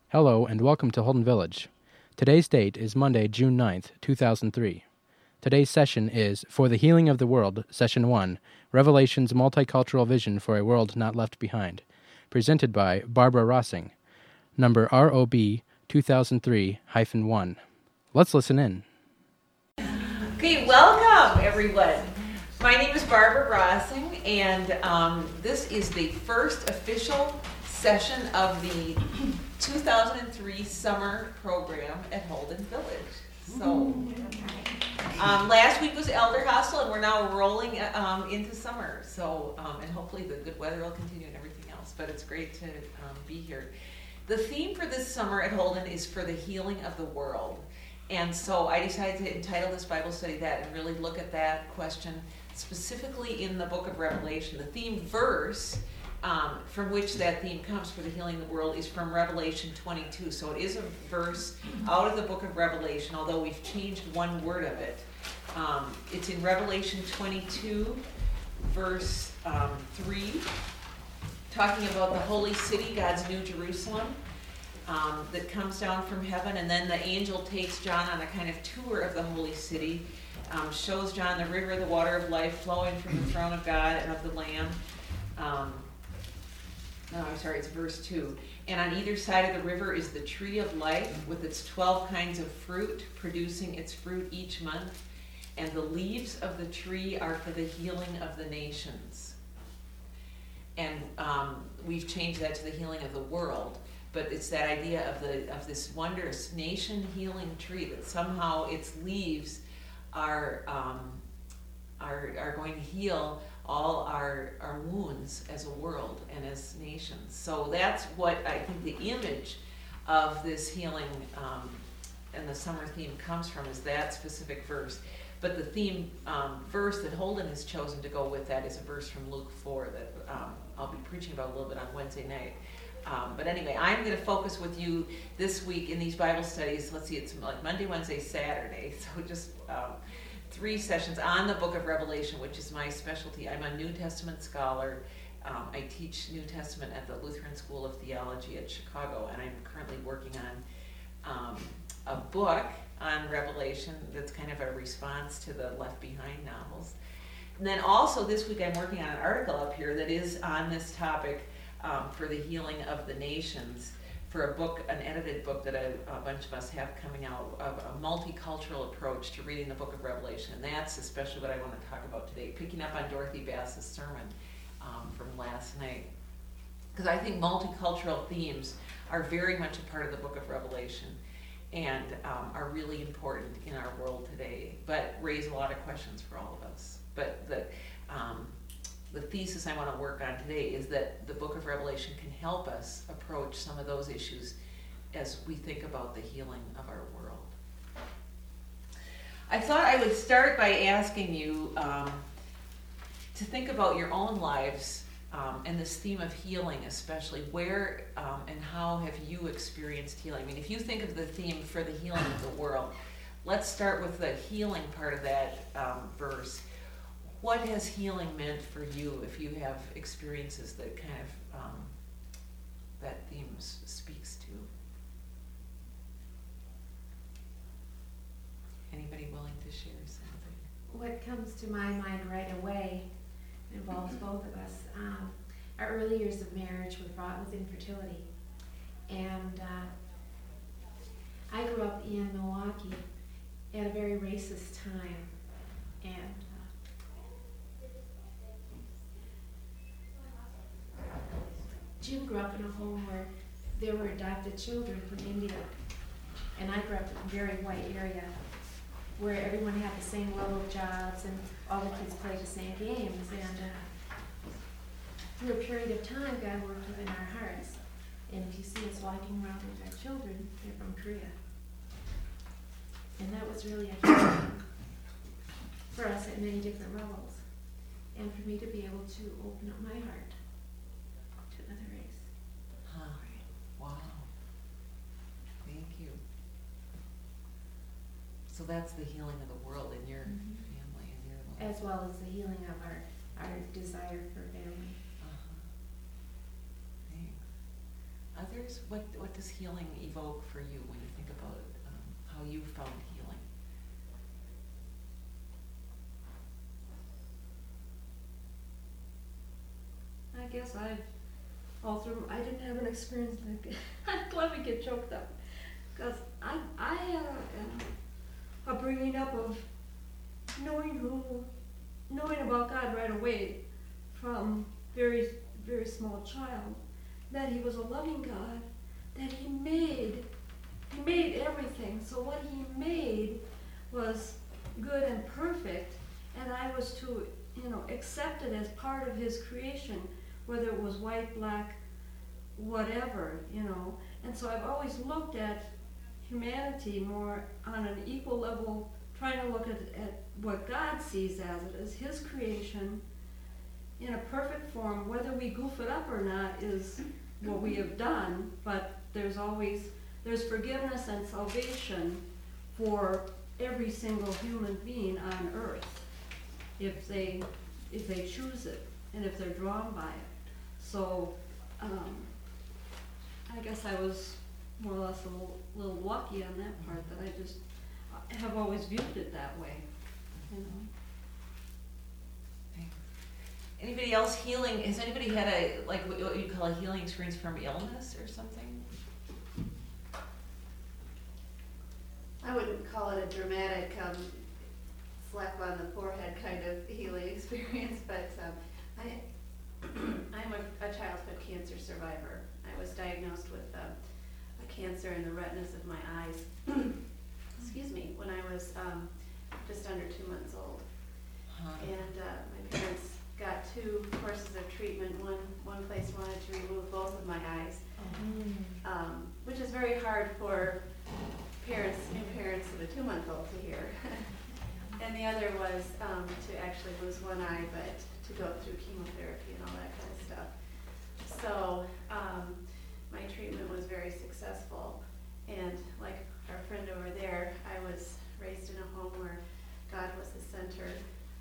Hello and welcome to Holden Village. Today's date is Monday, June 9th, 2003. Today's session is For the Healing of the World, Session 1, Revelation's Multicultural Vision for a World Not Left Behind, presented by Barbara Rossing, number ROB 2003-1. Let's listen in. Okay, welcome everyone. My name is Barbara Rossing, and this is the first official session of the 2003 summer program at Holden Village. So, last week was Elder Hostel, and we're now rolling into summer. So, and hopefully the good weather will continue and everything else. But it's great to be here. The theme for this summer at Holden is for the healing of the world. And so I decided to entitle this Bible study that and really look at that question specifically in the book of Revelation. The theme verse from which that theme comes for the healing of the world is from Revelation 22. So it is a verse out of the book of Revelation, although we've changed one word of it. It's in Revelation 22, verse 3, talking about the holy city, God's new Jerusalem, that comes down from heaven. And then the angel takes John on a kind of tour of the holy city, shows John the river of the water of life flowing from the throne of God and of the Lamb. It's verse 2. And on either side of the river is the tree of life with its 12 kinds of fruit, producing its fruit each month. And the leaves of the tree are for the healing of the nations. And we've changed that to the healing of the world. But it's that idea of this wondrous nation healing tree that somehow its leaves are going to heal all our wounds as a world and as nations. So that's what I think the image of this healing and the summer theme comes from, is that specific verse. But the theme verse that Holden has chosen to go with that is a verse from Luke 4 that I'll be preaching about a little bit on Wednesday night. But anyway, I'm going to focus with you this week in these Bible studies. Let's see, it's like Monday, Wednesday, Saturday. So just 3 sessions on the book of Revelation, which is my specialty. I'm a New Testament scholar. I teach New Testament at the Lutheran School of Theology at Chicago, and I'm currently working on a book on Revelation that's kind of a response to the Left Behind novels. And then also this week I'm working on an article up here that is on this topic for the healing of the nations, for a book, an edited book that a bunch of us have coming out, of a multicultural approach to reading the book of Revelation. And that's especially what I want to talk about today, picking up on Dorothy Bass's sermon from last night. Because I think multicultural themes are very much a part of the book of Revelation and are really important in our world today, but raise a lot of questions for all of us. But the thesis I want to work on today is that the book of Revelation can help us approach some of those issues as we think about the healing of our world. I thought I would start by asking you to think about your own lives and this theme of healing especially. Where and how have you experienced healing? I mean, if you think of the theme for the healing of the world, let's start with the healing part of that verse. What has healing meant for you if you have experiences that kind of that theme speaks to? Anybody willing to share something? What comes to my mind right away involves both of us. Our early years of marriage were fraught with infertility. And I grew up in Milwaukee at a very racist time. And Jim grew up in a home where there were adopted children from India. And I grew up in a very white area where everyone had the same level of jobs and all the kids played the same games. And through a period of time, God worked within our hearts. And if you see us walking around with our children, they're from Korea. And that was really a healing for us at many different levels. And for me to be able to open up my heart to another race. Wow. Thank you. So that's the healing of the world in your family and your life. As well as the healing of our desire for family. Thanks. others? What does healing evoke for you when you think about how you found healing? I guess I didn't have an experience like I'm glad we get choked up, because I had a bringing up of knowing about God right away from very very small child, that He was a loving God, that He made everything. So what He made was good and perfect, and I was to accept it as part of His creation, whether it was white, black, whatever, And so I've always looked at humanity more on an equal level, trying to look at what God sees as His creation in a perfect form. Whether we goof it up or not is what we have done, but there's forgiveness and salvation for every single human being on earth if they choose it and if they're drawn by it. So I guess I was more or less a little lucky on that part, that I just have always viewed it that way. Anybody else healing? Has anybody had what you call a healing experience from illness or something? I wouldn't call it a dramatic slap on the forehead kind of healing experience, but I'm a childhood cancer survivor. I was diagnosed with a cancer in the retinas of my eyes, excuse me, when I was just under 2 months old. And my parents got 2 courses of treatment. One place wanted to remove both of my eyes, which is very hard for parents of a 2-month-old to hear. And the other was to actually lose one eye, but to go through chemotherapy and all that kind of stuff. So my treatment was very successful, and like our friend over there, I was raised in a home where God was the center,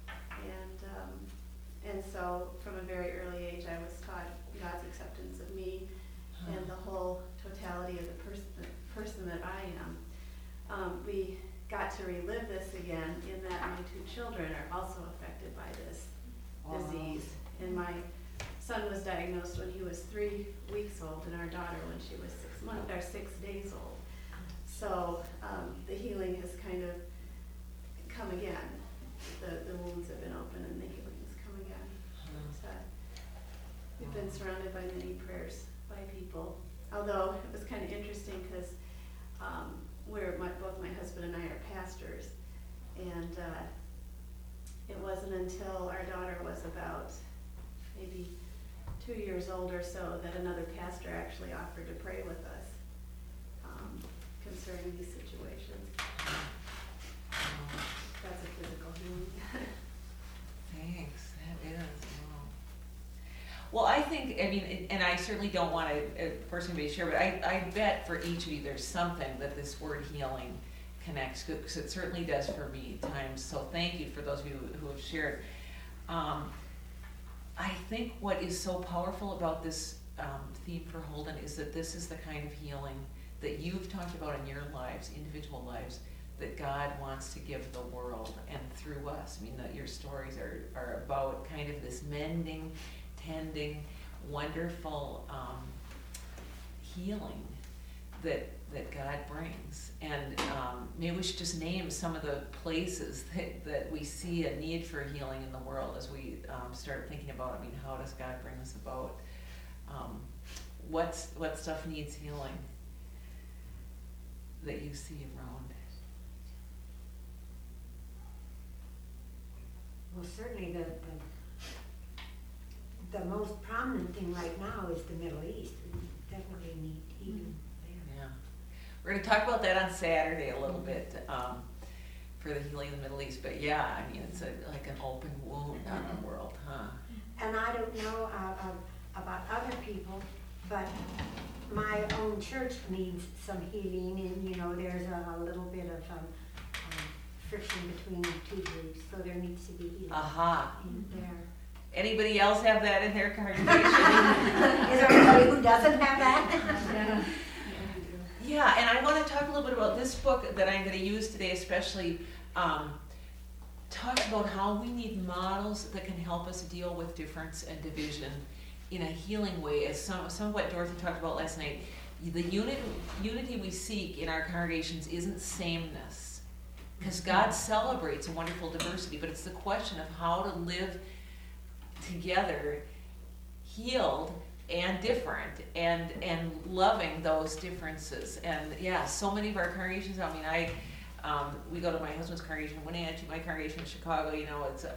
and so from a very early age I was taught God's acceptance of me and the whole totality of the person that I am. We got to relive this again in that my 2 children are also affected by this disease, and my son was diagnosed when he was 3 weeks old, and our daughter when she was 6 days old. So the healing has kind of come again. The wounds have been open and the healing has come again. So we've been surrounded by many prayers by people. Although it was kind of interesting because both my husband and I are pastors, and it wasn't until our daughter was about maybe 2 years old or so that another pastor actually offered to pray with us concerning these situations. That's a physical healing. Thanks, that is. Wow. Well, I think, and I certainly don't want to force anybody to share, but I bet for each of you there's something that this word healing connects, because it certainly does for me at times. So thank you for those of you who have shared. I think what is so powerful about this theme for Holden is that this is the kind of healing that you've talked about in your lives, individual lives, that God wants to give the world and through us. That your stories are about kind of this mending, tending, wonderful healing that God brings. And maybe we should just name some of the places that we see a need for healing in the world as we start thinking about, how does God bring this about? What stuff needs healing that you see around? Well, certainly the most prominent thing right now is the Middle East. We definitely need healing there. Yeah. We're going to talk about that on Saturday a little bit for the healing in the Middle East. But yeah, it's like an open wound on the world, huh? And I don't know about other people, but my own church needs some healing, and there's a little bit of friction between the 2 groups, so there needs to be healing in there. Anybody else have that in their congregation? Is there anybody who doesn't have that? Yeah, and I want to talk a little bit about this book that I'm going to use today, especially talks about how we need models that can help us deal with difference and division in a healing way. As some of what Dorothy talked about last night, the unity we seek in our congregations isn't sameness, because God celebrates a wonderful diversity, but it's the question of how to live together, healed and different, and loving those differences. And yeah, so many of our congregations, I mean, we go to my husband's congregation, Wenatchee, my congregation in Chicago, you know, it's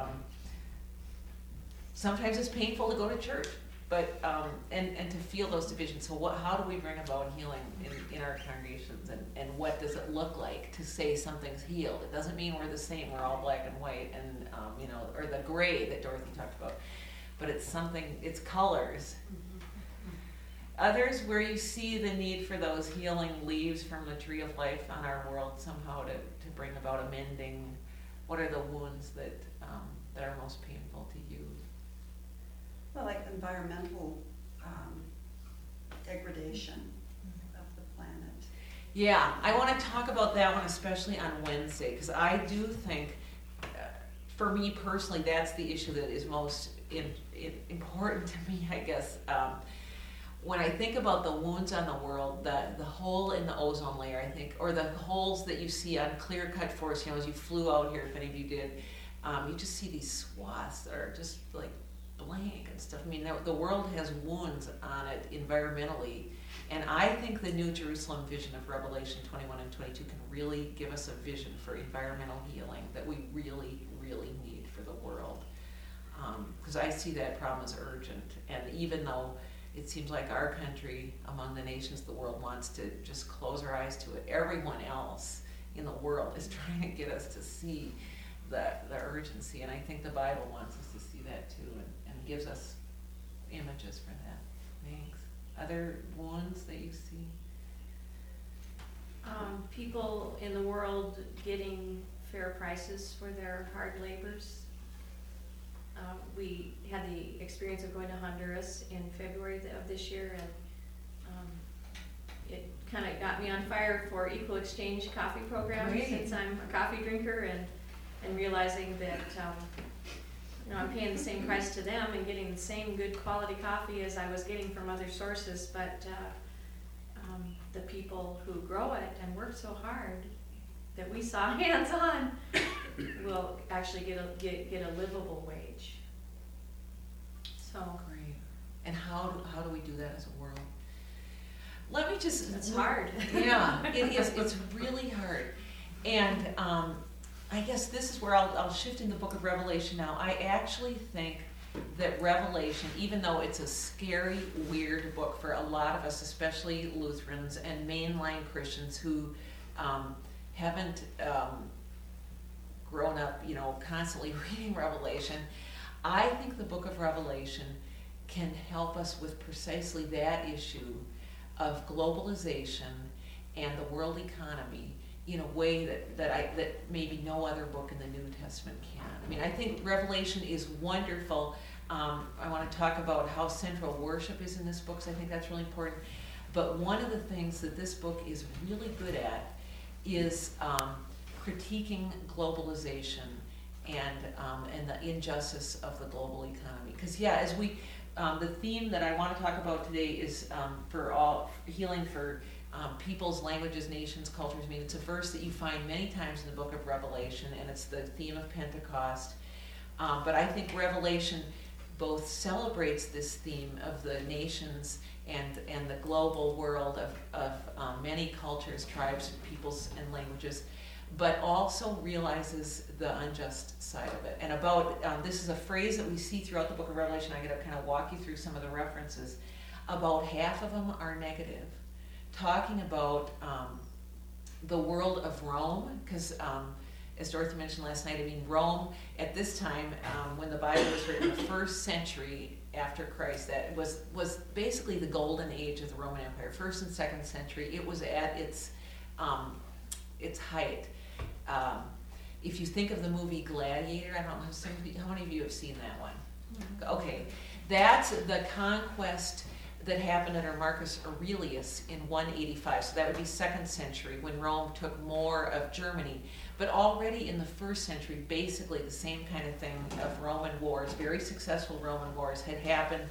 sometimes it's painful to go to church, but and to feel those divisions. So how do we bring about healing in our congregations, and what does it look like to say something's healed? It doesn't mean we're the same, we're all black and white, and you know, or the gray that Dorothy talked about, but it's something, it's colors. Others where you see the need for those healing leaves from the tree of life on our world somehow to bring about a mending. What are the wounds that are most painful to you? Well, like environmental degradation of the planet. Yeah, I want to talk about that one especially on Wednesday, because I do think, for me personally, that's the issue that is most important to me, I guess. When I think about the wounds on the world, the hole in the ozone layer, I think, or the holes that you see on clear-cut forests, you know, as you flew out here, if any of you did, you just see these swaths that are just like blank and stuff. I mean, the world has wounds on it environmentally, and I think the New Jerusalem vision of Revelation 21 and 22 can really give us a vision for environmental healing that we really, really need for the world. Because I see that problem as urgent, and even though it seems like our country, among the nations of the world, wants to just close our eyes to it, everyone else in the world is trying to get us to see the urgency, and I think the Bible wants us to see that too, and gives us images for that. Thanks. Other ones that you see? People in the world getting fair prices for their hard labors. We had the experience of going to Honduras in February of this year, and it kind of got me on fire for equal exchange coffee programs. Great. Since I'm a coffee drinker, and realizing that you know, I'm paying the same price to them and getting the same good quality coffee as I was getting from other sources, but the people who grow it and work so hard that we saw hands-on will actually get a livable wage. So Great. And how do we do that as a world? Let me just... it's hard. Yeah, it is. It's really hard. And I guess this is where I'll shift in the book of Revelation now. I actually think that Revelation, even though it's a scary, weird book for a lot of us, especially Lutherans and mainline Christians who haven't grown up, you know, constantly reading Revelation, I think the book of Revelation can help us with precisely that issue of globalization and the world economy in a way that maybe no other book in the New Testament can. I mean, I think Revelation is wonderful. I want to talk about how central worship is in this book, so I think that's really important. But one of the things that this book is really good at is critiquing globalization and the injustice of the global economy. Because yeah, as we, the theme that I want to talk about today is for all healing for peoples, languages, nations, cultures. I mean, it's a verse that you find many times in the book of Revelation, and it's the theme of Pentecost. But I think Revelation both celebrates this theme of the nations and the global world of many cultures, tribes, peoples, and languages, but also realizes the unjust side of it. And about, this is a phrase that we see throughout the book of Revelation. I'm going to kind of walk you through some of the references. About half of them are negative, talking about the world of Rome, because as Dorothy mentioned last night, I mean, Rome at this time, when the Bible was written, the first century after Christ, that was basically the golden age of the Roman Empire, 1st and 2nd century. It was at its height. If you think of the movie Gladiator, I don't know how many of you have seen that one. Okay, that's the conquest that happened under Marcus Aurelius in 185. So that would be 2nd century when Rome took more of Germany. But already in the 1st century, basically the same kind of thing of Roman wars, very successful Roman wars had happened,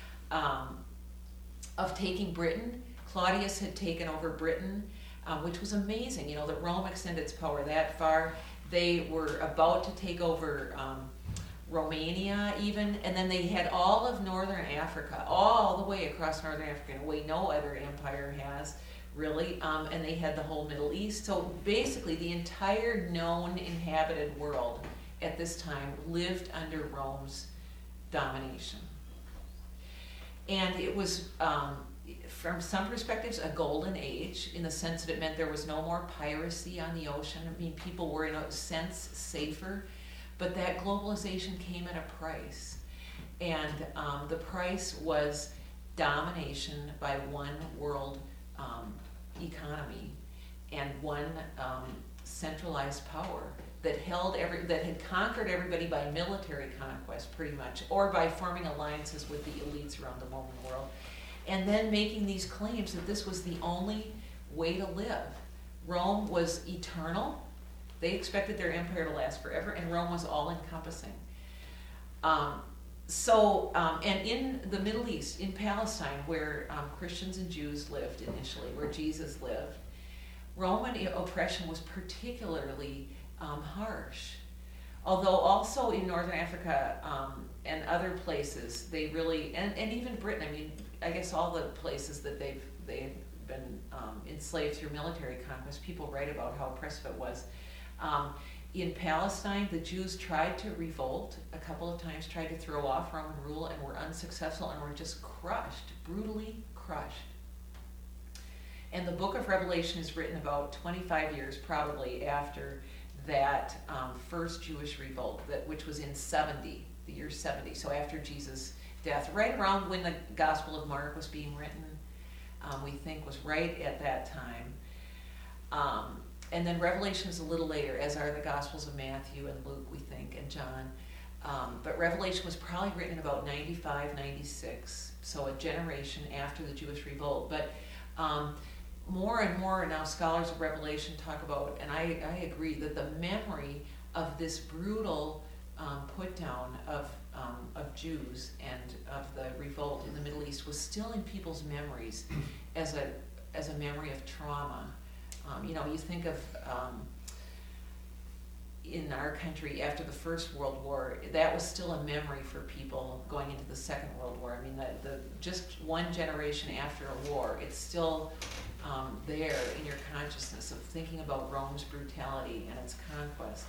of taking Britain. Claudius had taken over Britain, which was amazing, you know, that Rome extended its power that far. They were about to take over Romania even, and then they had all of northern Africa, all the way across northern Africa in a way no other empire has, really, and they had the whole Middle East. So basically the entire known inhabited world at this time lived under Rome's domination. And it was, from some perspectives, a golden age in the sense that it meant there was no more piracy on the ocean. I mean, people were in a sense safer, but that globalization came at a price. And the price was domination by one world economy and one centralized power that had conquered everybody by military conquest pretty much, or by forming alliances with the elites around the Roman world, and then making these claims that this was the only way to live. Rome was eternal. They expected their empire to last forever, and Rome was all-encompassing. And in the Middle East, in Palestine, where Christians and Jews lived initially, where Jesus lived, Roman oppression was particularly harsh. Although also in Northern Africa and other places, they really, and even Britain, I mean, I guess all the places that they've been enslaved through military conquest, people write about how oppressive it was. In Palestine, the Jews tried to revolt a couple of times, tried to throw off Roman rule, and were unsuccessful and were just crushed, brutally crushed. And the book of Revelation is written about 25 years probably after that first Jewish revolt, which was in 70, the year 70, so after Jesus' death, right around when the Gospel of Mark was being written, we think was right at that time. And then Revelation is a little later, as are the Gospels of Matthew and Luke, we think, and John. But Revelation was probably written in about 95, 96, so a generation after the Jewish revolt. But more and more now scholars of Revelation talk about, and I agree, that the memory of this brutal put down of Jews and of the revolt in the Middle East was still in people's memories as a memory of trauma. You know, you think of in our country after the First World War, that was still a memory for people going into the Second World War. I mean, the just one generation after a war, it's still there in your consciousness of thinking about Rome's brutality and its conquest.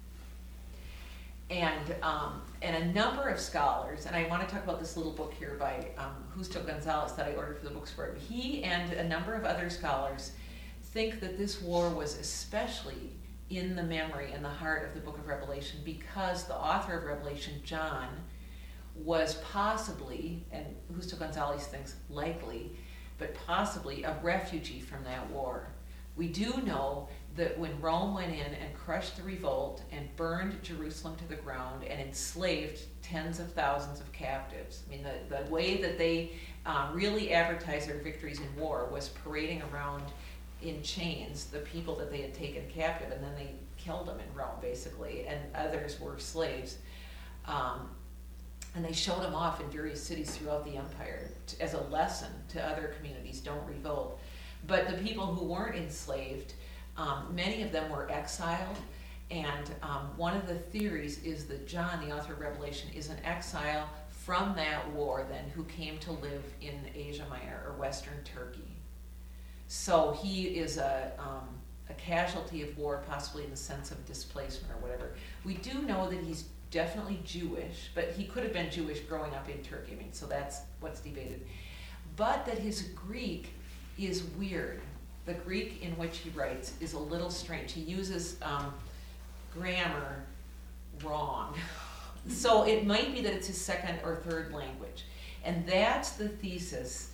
And a number of scholars, and I want to talk about this little book here by Justo Gonzalez that I ordered for the bookstore. He and a number of other scholars think that this war was especially in the memory and the heart of the book of Revelation because the author of Revelation, John, was possibly, and Justo Gonzalez thinks likely, but possibly a refugee from that war. We do know that when Rome went in and crushed the revolt and burned Jerusalem to the ground and enslaved tens of thousands of captives, I mean, the way that they really advertised their victories in war was parading around in chains the people that they had taken captive, and then they killed them in Rome, basically, and others were slaves. And they showed them off in various cities throughout the empire as a lesson to other communities, don't revolt. But the people who weren't enslaved, many of them were exiled, and one of the theories is that John, the author of Revelation, is an exile from that war then who came to live in Asia Minor or Western Turkey. So he is a casualty of war, possibly in the sense of displacement or whatever. We do know that he's definitely Jewish, but he could have been Jewish growing up in Turkey. I mean, so that's what's debated. But that his Greek is weird. The Greek in which he writes is a little strange. He uses grammar wrong. So it might be that it's his second or third language. And that's the thesis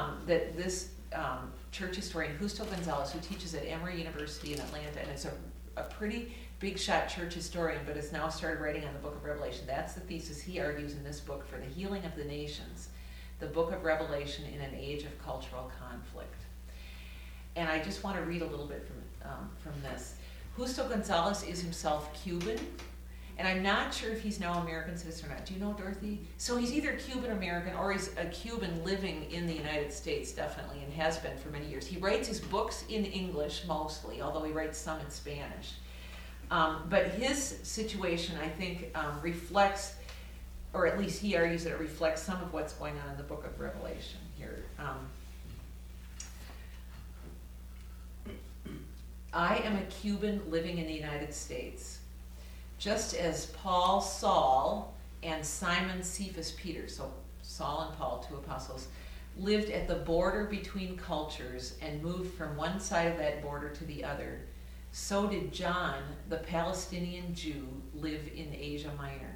that this church historian, Justo Gonzalez, who teaches at Emory University in Atlanta, and it's a pretty big shot church historian, but has now started writing on the book of Revelation. That's the thesis he argues in this book for the healing of the nations, the book of Revelation in an age of cultural conflict. And I just want to read a little bit from this. Justo Gonzalez is himself Cuban, and I'm not sure if he's now American citizen or not. Do you know, Dorothy? So he's either Cuban American or he's a Cuban living in the United States, definitely, and has been for many years. He writes his books in English mostly, although he writes some in Spanish. But his situation, I think, reflects, or at least he argues that it reflects some of what's going on in the book of Revelation here. I am a Cuban living in the United States, just as Paul, Saul, and Simon Cephas Peter, so Saul and Paul, two apostles, lived at the border between cultures and moved from one side of that border to the other. So did John, the Palestinian Jew, live in Asia Minor.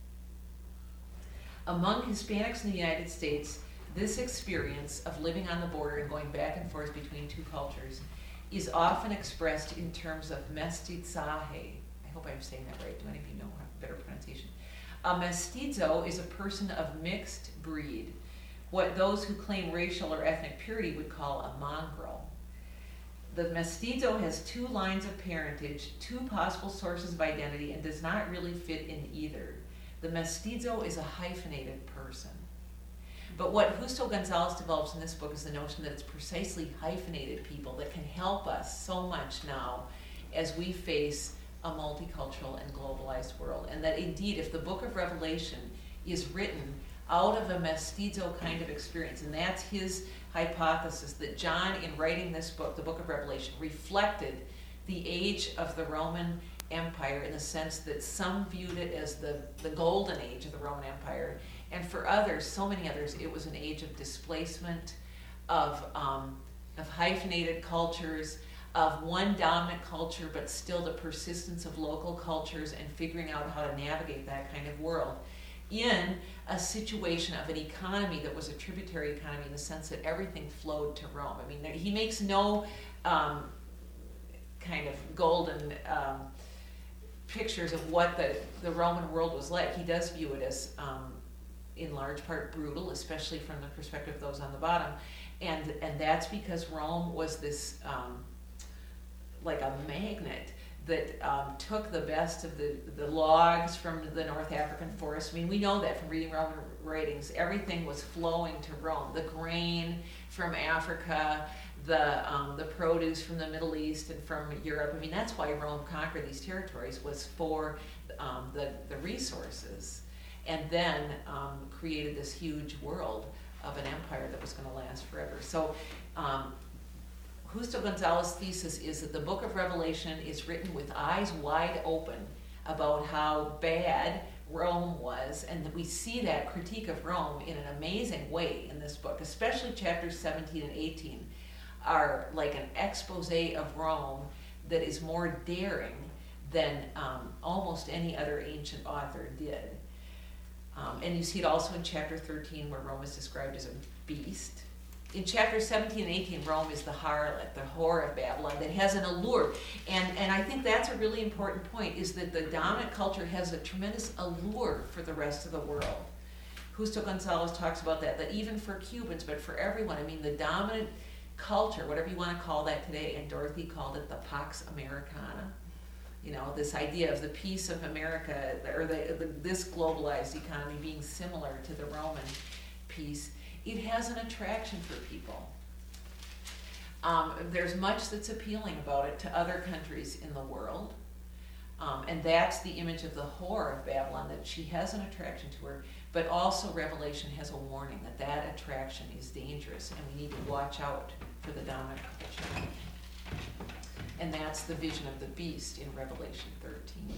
Among Hispanics in the United States, this experience of living on the border and going back and forth between two cultures is often expressed in terms of mestizaje. I hope I'm saying that right. Do any of you know a better pronunciation? A mestizo is a person of mixed breed, what those who claim racial or ethnic purity would call a mongrel. The mestizo has two lines of parentage, two possible sources of identity, and does not really fit in either. The mestizo is a hyphenated person. But what Justo Gonzalez develops in this book is the notion that it's precisely hyphenated people that can help us so much now as we face a multicultural and globalized world. And that indeed, if the book of Revelation is written out of a mestizo kind of experience, and that's his hypothesis, that John, in writing this book, the book of Revelation, reflected the age of the Roman Empire in the sense that some viewed it as the golden age of the Roman Empire, and for others, so many others, it was an age of displacement, of hyphenated cultures, of one dominant culture, but still the persistence of local cultures and figuring out how to navigate that kind of world in a situation of an economy that was a tributary economy in the sense that everything flowed to Rome. I mean, he makes no kind of golden pictures of what the Roman world was like. He does view it as in large part brutal, especially from the perspective of those on the bottom, and that's because Rome was this like a magnet that took the best of the logs from the North African forest. I mean, we know that from reading Roman writings. Everything was flowing to Rome. The grain from Africa, the produce from the Middle East and from Europe. I mean, that's why Rome conquered these territories, was for the resources, and then created this huge world of an empire that was going to last forever. So Justo Gonzalez's thesis is that the book of Revelation is written with eyes wide open about how bad Rome was, and that we see that critique of Rome in an amazing way in this book, especially chapters 17 and 18 are like an expose of Rome that is more daring than almost any other ancient author did. And you see it also in chapter 13 where Rome is described as a beast. In chapters 17 and 18, Rome is the harlot, the whore of Babylon that has an allure. And I think that's a really important point, is that the dominant culture has a tremendous allure for the rest of the world. Justo Gonzalez talks about that even for Cubans, but for everyone. I mean, the dominant culture, whatever you want to call that today, and Dorothy called it the Pax Americana. You know, this idea of the peace of America, or this globalized economy being similar to the Roman peace, it has an attraction for people. There's much that's appealing about it to other countries in the world. And that's the image of the whore of Babylon, that she has an attraction to her, but also Revelation has a warning that attraction is dangerous and we need to watch out for the dominant culture. And that's the vision of the beast in Revelation 13.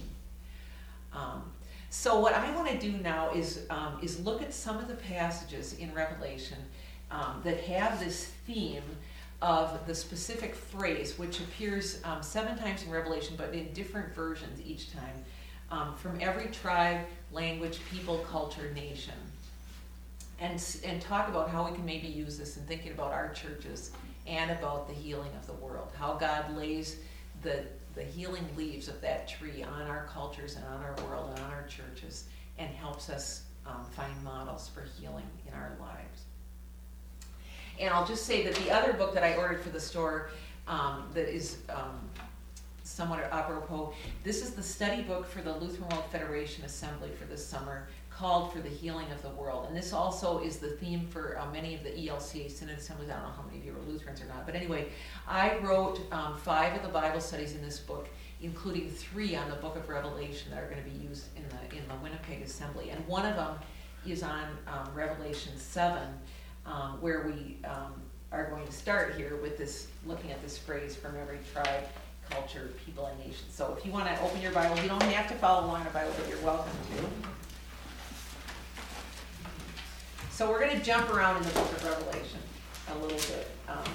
So what I want to do now is look at some of the passages in Revelation that have this theme of the specific phrase, which appears 7 times in Revelation, but in different versions each time, from every tribe, language, people, culture, nation. And talk about how we can maybe use this in thinking about our churches and about the healing of the world, how God lays the healing leaves of that tree on our cultures and on our world and on our churches, and helps us find models for healing in our lives. And I'll just say that the other book that I ordered for the store that is somewhat apropos, this is the study book for the Lutheran World Federation Assembly for this summer, called For the Healing of the World. And this also is the theme for many of the ELCA Synod assemblies. I don't know how many of you are Lutherans or not, but anyway, I wrote 5 of the Bible studies in this book, including 3 on the Book of Revelation that are going to be used in the Winnipeg Assembly. And one of them is on Revelation 7, where we are going to start here with this, looking at this phrase, from every tribe, culture, people, and nation. So if you want to open your Bible, you don't have to follow along in the Bible, but you're welcome to. So we're going to jump around in the book of Revelation a little bit.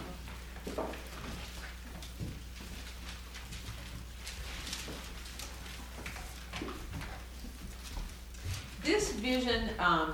This vision,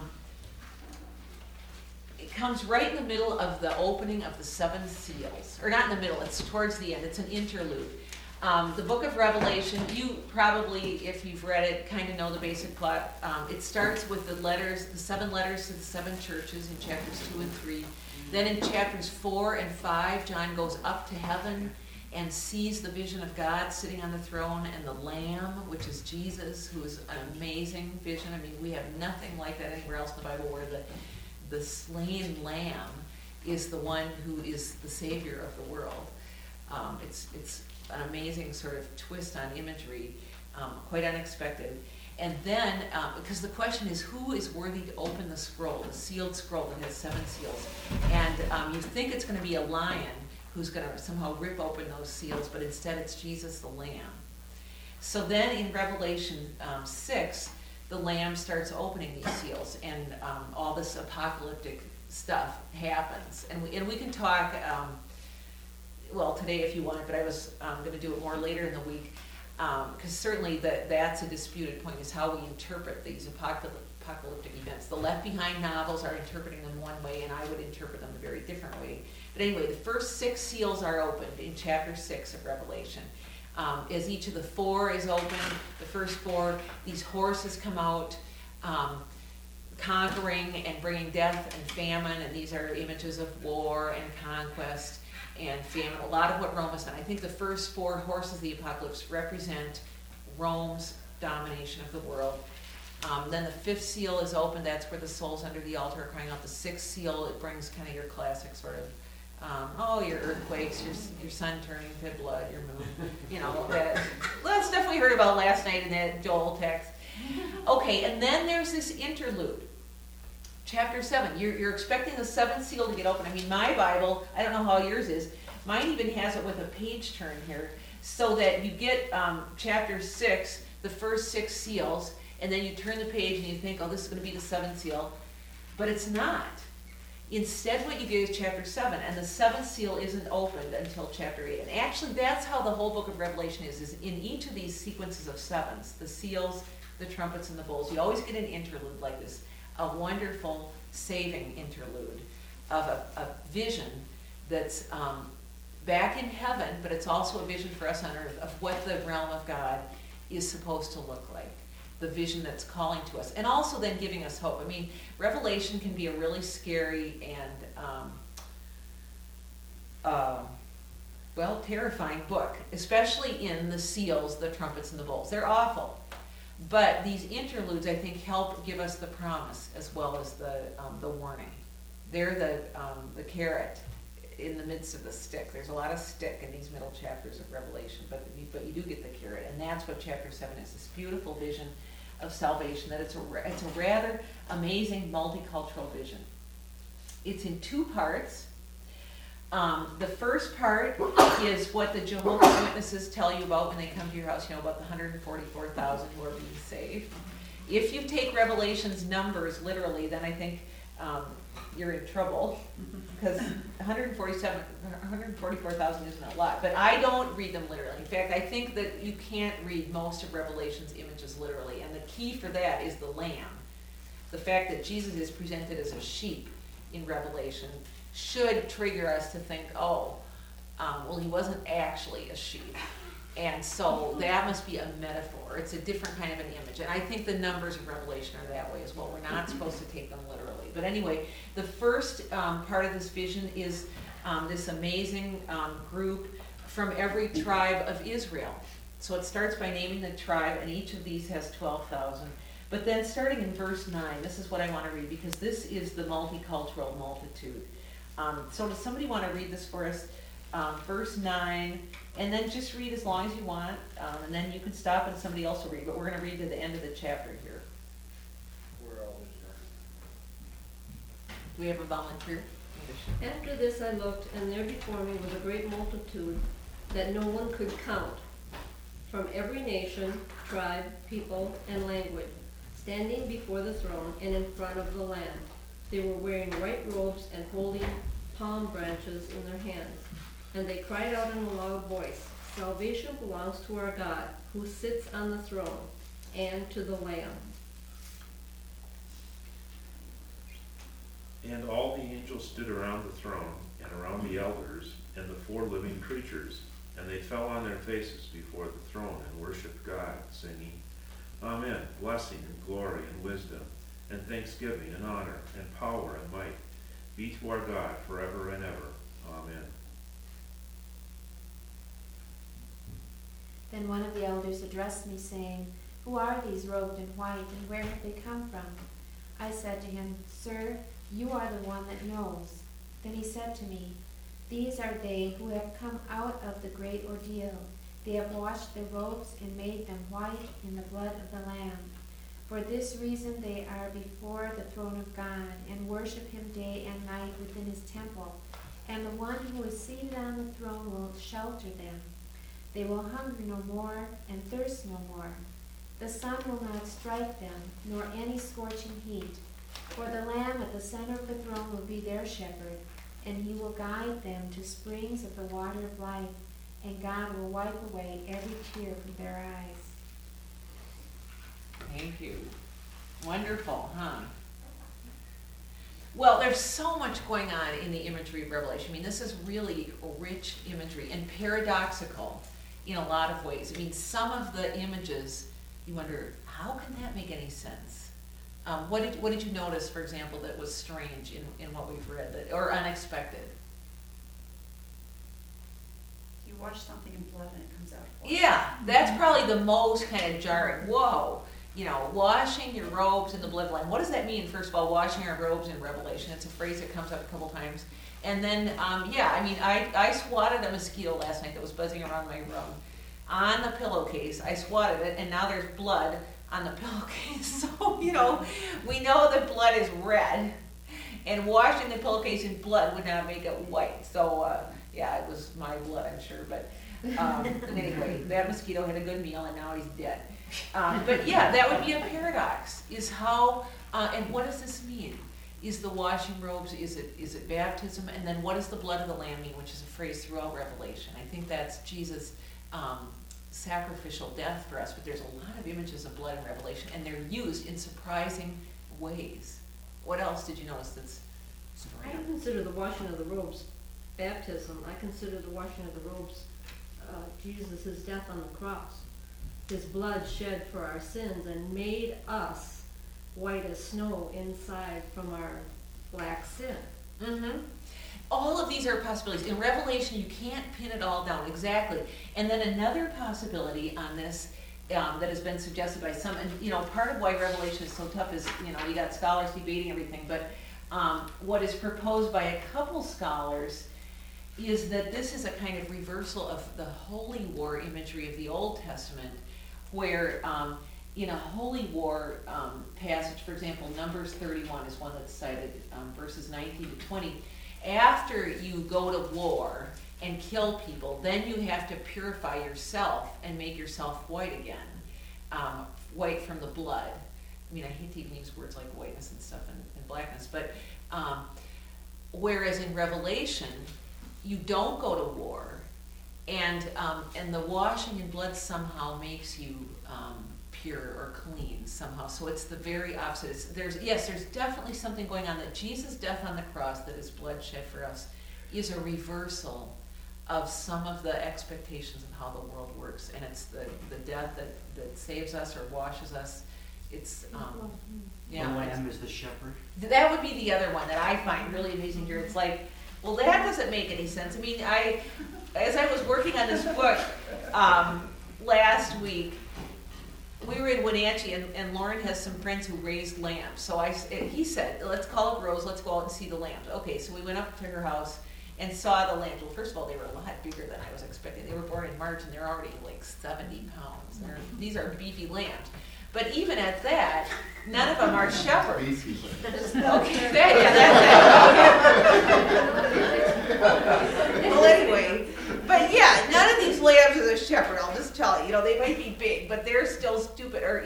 it comes right in the middle of the opening of the 7 seals. Or not in the middle, it's towards the end. It's an interlude. The book of Revelation, you probably, if you've read it, kind of know the basic plot. It starts with the 7 letters to the 7 churches in chapters 2 and 3. Then in chapters 4 and 5, John goes up to heaven and sees the vision of God sitting on the throne and the Lamb, which is Jesus, who is an amazing vision. I mean, we have nothing like that anywhere else in the Bible, where the slain Lamb is the one who is the Savior of the world. It's an amazing sort of twist on imagery, quite unexpected. And then, because the question is, who is worthy to open the scroll, the sealed scroll that has 7 seals? And you think it's going to be a lion who's going to somehow rip open those seals, but instead it's Jesus the Lamb. So then in Revelation 6, the Lamb starts opening these seals, and all this apocalyptic stuff happens. And we can talk, well, today if you want, but I was going to do it more later in the week, because certainly that's a disputed point, is how we interpret these apocalyptic events. The Left Behind novels are interpreting them one way, and I would interpret them a very different way. But anyway, the first 6 seals are opened in chapter 6 of Revelation. As each of the 4 is opened, the first 4, these horses come out, conquering and bringing death and famine, and these are images of war and conquest and famine. A lot of what Rome has done. I think the first 4 horses of the apocalypse represent Rome's domination of the world. Then the 5th seal is opened. That's where the souls under the altar are crying out. The 6th seal, it brings kind of your classic sort of, your earthquakes, your sun turning to blood, your moon, that stuff we heard about last night in that Joel text. Okay, and then there's this interlude. Chapter 7, you're expecting the 7th seal to get open. I mean, my Bible, I don't know how yours is, mine even has it with a page turn here, so that you get chapter 6, the first 6 seals, and then you turn the page and you think, oh, this is going to be the 7th seal, but it's not. Instead, what you get is chapter 7, and the 7th seal isn't opened until chapter 8. And actually, that's how the whole book of Revelation is in each of these sequences of 7s, the seals, the trumpets, and the bowls. You always get an interlude like this, a wonderful saving interlude of a vision that's back in heaven, but it's also a vision for us on earth of what the realm of God is supposed to look like. The vision that's calling to us, and also then giving us hope. I mean, Revelation can be a really scary and terrifying book, especially in the seals, the trumpets, and the bowls. They're awful, but these interludes, I think, help give us the promise as well as the warning. They're the carrot in the midst of the stick. There's a lot of stick in these middle chapters of Revelation, but you do get the carrot, and that's what chapter 7 is. This beautiful vision of salvation, that it's a rather amazing multicultural vision. It's in 2 parts. The first part is what the Jehovah's Witnesses tell you about when they come to your house, about the 144,000 who are being saved. If you take Revelation's numbers literally, then I think you're in trouble, because 144,000 isn't a lot. But I don't read them literally. In fact, I think that you can't read most of Revelation's images literally, and the key for that is the lamb. The fact that Jesus is presented as a sheep in Revelation should trigger us to think, well, he wasn't actually a sheep. And so that must be a metaphor. It's a different kind of an image. And I think the numbers of Revelation are that way as well. We're not supposed to take them literally. But anyway, the first part of this vision is this amazing group from every tribe of Israel. So it starts by naming the tribe, and each of these has 12,000. But then starting in verse 9, this is what I want to read, because this is the multicultural multitude. So does somebody want to read this for us? Verse 9, and then just read as long as you want, and then you can stop and somebody else will read, but we're going to read to the end of the chapter here. Do we have a volunteer? After this I looked, and there before me was a great multitude that no one could count, from every nation, tribe, people, and language, standing before the throne and in front of the Lamb. They were wearing white robes and holding palm branches in their hands. And they cried out in a loud voice, "Salvation belongs to our God, who sits on the throne, and to the Lamb." And all the angels stood around the throne, and around the elders, and the 4 living creatures, and they fell on their faces before the throne, and worshipped God, singing, "Amen, blessing, and glory, and wisdom, and thanksgiving, and honor, and power, and might, be to our God forever and ever. Amen." Then one of the elders addressed me, saying, "Who are these robed in white, and where have they come from?" I said to him, "Sir, you are the one that knows." Then he said to me, "These are they who have come out of the great ordeal. They have washed their robes and made them white in the blood of the Lamb. For this reason they are before the throne of God, and worship him day and night within his temple. And the one who is seated on the throne will shelter them. They will hunger no more and thirst no more. The sun will not strike them, nor any scorching heat. For the Lamb at the center of the throne will be their shepherd, and he will guide them to springs of the water of life, and God will wipe away every tear from their eyes." Thank you. Wonderful, huh? Well, there's so much going on in the imagery of Revelation. I mean, this is really rich imagery and paradoxical in a lot of ways. I mean, some of the images, you wonder, how can that make any sense? What did you notice, for example, that was strange in what we've read, or unexpected? You watch something in blood and it comes out white. Yeah, that's probably the most kind of jarring. Whoa, washing your robes in the blood line. What does that mean? First of all, washing our robes in Revelation. It's a phrase that comes up a couple times. And then, I swatted a mosquito last night that was buzzing around my room. On the pillowcase, I swatted it, and now there's blood on the pillowcase. So, we know that blood is red, and washing the pillowcase in blood would not make it white. So, it was my blood, I'm sure. But anyway, that mosquito had a good meal, and now he's dead. That would be a paradox, is how, and what does this mean? Is the washing robes, is it baptism? And then what does the blood of the Lamb mean, which is a phrase throughout Revelation? I think that's Jesus' sacrificial death for us, but there's a lot of images of blood in Revelation, and they're used in surprising ways. What else did you notice that's I surprising? don't consider the washing of the robes baptism. I consider the washing of the robes Jesus' death on the cross. His blood shed for our sins and made us white as snow inside from our black sin. Mm-hmm. All of these are possibilities. In Revelation, you can't pin it all down exactly. And then another possibility on this that has been suggested by some, and part of why Revelation is so tough is, you got scholars debating everything, but what is proposed by a couple scholars is that this is a kind of reversal of the holy war imagery of the Old Testament, where in a holy war passage, for example, Numbers 31 is one that's cited, verses 19 to 20. After you go to war and kill people, then you have to purify yourself and make yourself white again, white from the blood. I mean, I hate to even use words like whiteness and stuff and blackness, but whereas in Revelation, you don't go to war, and the washing in blood somehow makes you pure or clean somehow. So it's the very opposite. There's definitely something going on, that Jesus' death on the cross, that his blood shed for us, is a reversal of some of the expectations of how the world works. And it's the death that saves us or washes us. It's, The Lamb is the shepherd. that would be the other one that I find really amazing here. It's like, well, that doesn't make any sense. I mean, as I was working on this book last week, we were in Wenatchee, and Lauren has some friends who raised lambs. So he said, let's call up Rose, let's go out and see the lambs. Okay, so we went up to her house and saw the lambs. Well, first of all, they were a lot bigger than I was expecting. They were born in March, and they're already like 70 pounds. These are beefy lambs. But even at that, none of them are shepherds. Okay, well, anyway, but yeah, none of these lambs is a shepherd. I'll just tell you. They might be big, but they're still stupid, or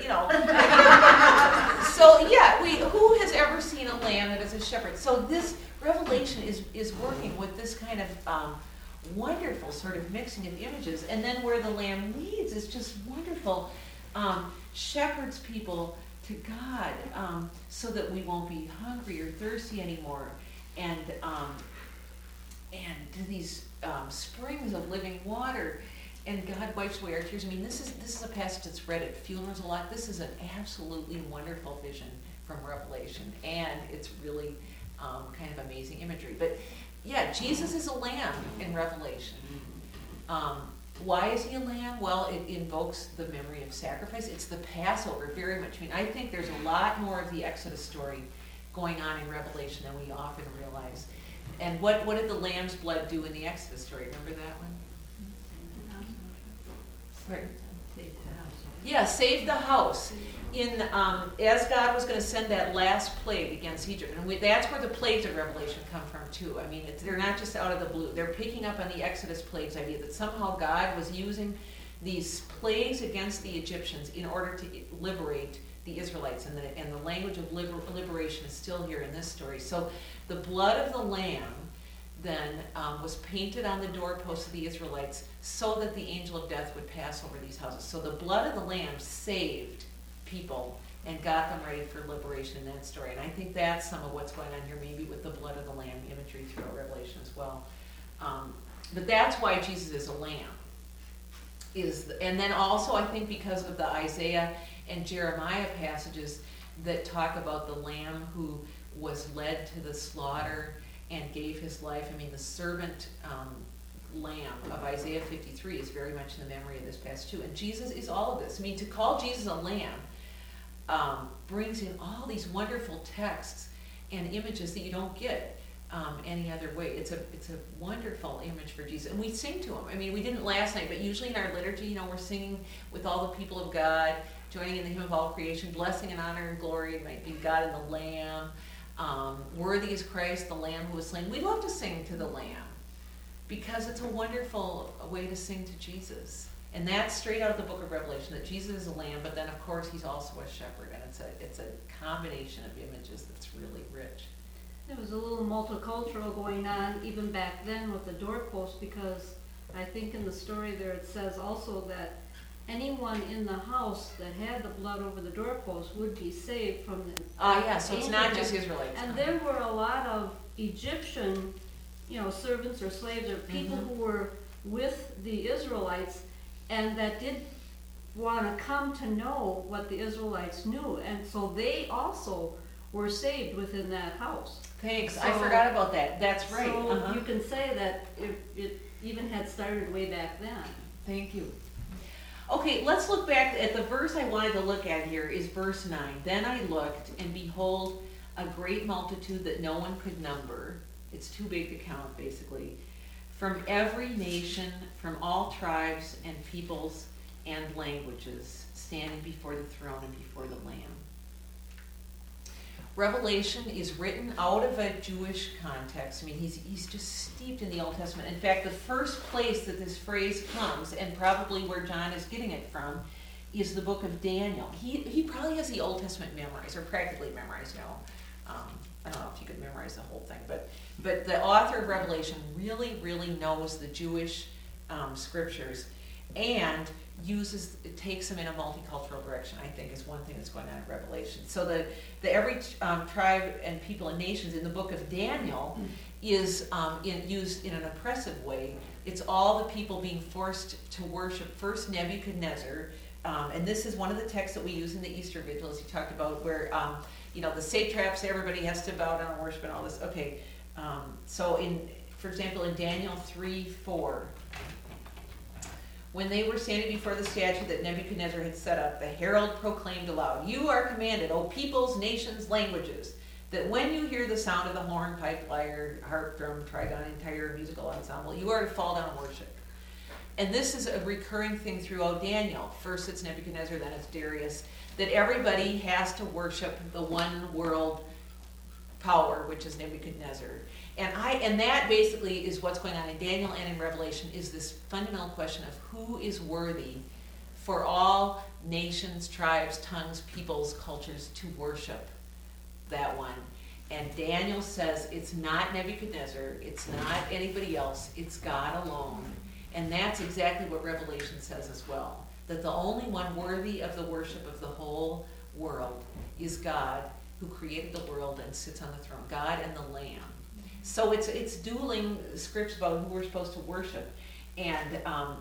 So yeah, who has ever seen a lamb that is a shepherd? So this Revelation is working with this kind of wonderful sort of mixing of images, and then where the lamb leads is just wonderful. Shepherds people to God, so that we won't be hungry or thirsty anymore, and to these springs of living water, and God wipes away our tears. I mean, this is a passage that's read at funerals a lot. This is an absolutely wonderful vision from Revelation, and it's really kind of amazing imagery. But yeah, Jesus is a lamb in Revelation. Why is he a lamb? Well, it invokes the memory of sacrifice. It's the Passover, very much. I mean, I think there's a lot more of the Exodus story going on in Revelation than we often realize. And what did the lamb's blood do in the Exodus story? Remember that one? Right. Yeah, save the house. As God was going to send that last plague against Egypt, and that's where the plagues of Revelation come from too. I mean, they're not just out of the blue. They're picking up on the Exodus plagues idea that somehow God was using these plagues against the Egyptians in order to liberate the Israelites, and the language of liberation is still here in this story. So the blood of the Lamb then was painted on the doorposts of the Israelites so that the angel of death would pass over these houses. So the blood of the Lamb saved people and got them ready for liberation in that story. And I think that's some of what's going on here, maybe with the blood of the Lamb imagery throughout Revelation as well. But that's why Jesus is a lamb. And then also I think because of the Isaiah and Jeremiah passages that talk about the lamb who was led to the slaughter and gave his life. I mean, the servant lamb of Isaiah 53 is very much in the memory of this passage too. And Jesus is all of this. I mean, to call Jesus a lamb brings in all these wonderful texts and images that you don't get any other way. It's a wonderful image for Jesus. And we sing to him. I mean, we didn't last night, but usually in our liturgy, we're singing with all the people of God, joining in the hymn of all creation, blessing and honor and glory might be God and the Lamb. Worthy is Christ, the Lamb who was slain. We love to sing to the Lamb because it's a wonderful way to sing to Jesus. And that's straight out of the book of Revelation, that Jesus is a lamb, but then of course he's also a shepherd, and it's a combination of images that's really rich. There was a little multicultural going on even back then with the doorpost, because I think in the story there it says also that anyone in the house that had the blood over the doorpost would be saved from the so it's not just Israelites. And there were a lot of Egyptian, servants or slaves or people who were with the Israelites and that did want to come to know what the Israelites knew, and so they also were saved within that house. Thanks, I forgot about that. That's right. So you can say that it even had started way back then. Thank you. Okay, let's look back at the verse I wanted to look at here is verse 9. Then I looked, and behold, a great multitude that no one could number. It's too big to count, basically. From every nation, from all tribes and peoples and languages, standing before the throne and before the Lamb. Revelation is written out of a Jewish context. I mean, he's just steeped in the Old Testament. In fact, the first place that this phrase comes, and probably where John is getting it from, is the book of Daniel. He probably has the Old Testament memorized, or practically memorized now. I don't know if you could memorize the whole thing, but the author of Revelation really, really knows the Jewish scriptures, and takes them in a multicultural direction, I think, is one thing that's going on in Revelation. So the every tribe and people and nations in the book of Daniel is used in an oppressive way It's all the people being forced to worship first Nebuchadnezzar. And this is one of the texts that we use in the Easter Vigil, as you talked about, where, the satraps, everybody has to bow down and worship and all this. Okay, so for example, in Daniel 3:4, when they were standing before the statue that Nebuchadnezzar had set up, the herald proclaimed aloud, "You are commanded, O peoples, nations, languages, that when you hear the sound of the horn, pipe, lyre, harp, drum, trigon, entire musical ensemble, you are to fall down and worship." And this is a recurring thing throughout Daniel. First it's Nebuchadnezzar, then it's Darius, that everybody has to worship the one world power, which is Nebuchadnezzar. And that basically is what's going on in Daniel and in Revelation, is this fundamental question of who is worthy for all nations, tribes, tongues, peoples, cultures to worship that one. And Daniel says it's not Nebuchadnezzar, it's not anybody else, it's God alone. And that's exactly what Revelation says as well, that the only one worthy of the worship of the whole world is God, who created the world and sits on the throne, God and the Lamb. So it's dueling scripts about who we're supposed to worship. And